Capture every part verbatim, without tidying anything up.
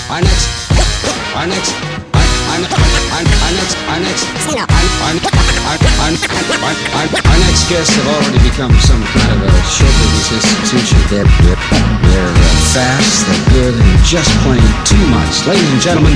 Our next, our next, our, our, our, our next, our next, our, our, our, our, our, our next guests have already become some kind of a show business institution. They're, they're, they're uh, fast, they're good, and just plain too much. Ladies and gentlemen.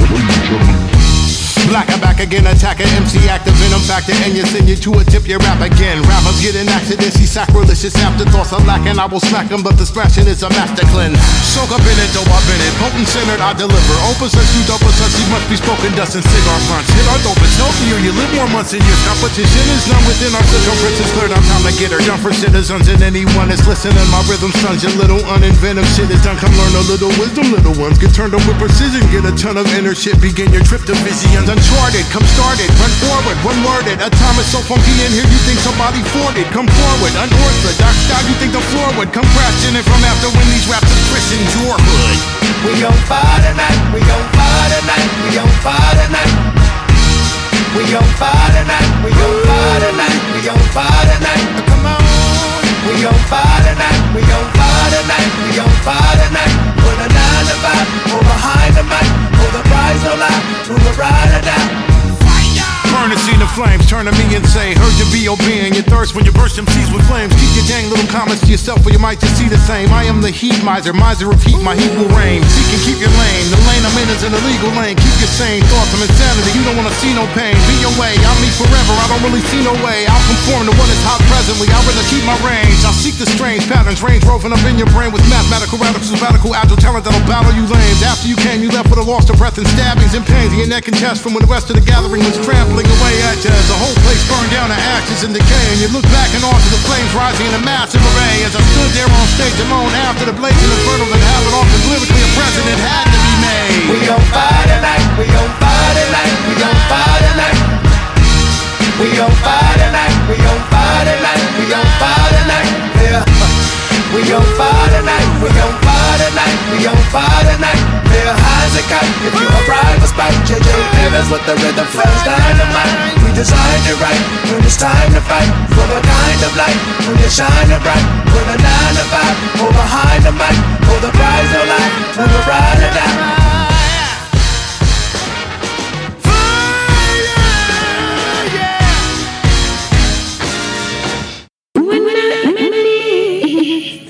Black, I'm back again, attacker, M C active venom factor, and you send you to a tip, you rap again. Rappers get in accidents, see sacrilegious afterthoughts are lacking. I will smack them, but the scratching is a master cleanse. Soak up in it, though I've been it. Potent centered, I deliver. Open such you dope, such you must be spoken dust and cigar fronts. Hit our dope, it's healthier, you live more months than years. Competition is none within our circumference. It's clear, now time to get her. Done for citizens and anyone that's listening. My rhythm stuns your little uninventive shit is done. Come learn a little wisdom, little ones. Get turned up with precision, get a ton of inner shit. Begin your trip to visions. Uncharted, come started, run forward, one worded. A time is so funky in here, you think somebody fought it. Come forward, unorthodox style, you think the floor would come crashing in from after when these raps have christened your hood. We on fire tonight, we on fire tonight, we on fire tonight. We on fire tonight, we on fire tonight, we on fire tonight. Come on. We on fire tonight, we on fire tonight, we on fire tonight. Put a nine to five, or behind the mic, or the prize no lie, to the ride or die. Burn the scene of flames, turn to me and say, heard you be obeying your thirst when you burst them seas with flames. Keep your dang little comments to yourself or you might just see the same. I am the heat miser, miser of heat, my heat will reign. Seek and keep your lane, the lane I'm in is an illegal lane. Keep your sane, thoughts of insanity, you don't wanna see no pain. Be your way, I'm me forever, I don't really see no way. I'll conform to what is hot presently, I'd rather keep my range. I'll seek the strange patterns, range roving up in your brain with mathematical, radical, radical, agile talent that'll battle you lames. After you came, you left with a loss of breath and stabbings and pains. Your neck and chest from when the rest of the gathering was trampling away at you as the whole place burned down to ashes and decay. And you look back and onto the flames rising in a massive array as I stood there on stage alone after the blazing inferno that happened off and lyrically a president had to be made. We on fire tonight, we on fire tonight, we on fire tonight. We on fire tonight, we on fire tonight, we on fire tonight. Yeah. We on fire tonight, we on fire tonight, we on fire tonight. Feel high as a kite if you arrive a spike. J J Evans with the rhythm flows dynamite. We designed it right when it's time to fight for the kind of light when you're shining bright. Put a nine to five or behind the mic for the prize no lie.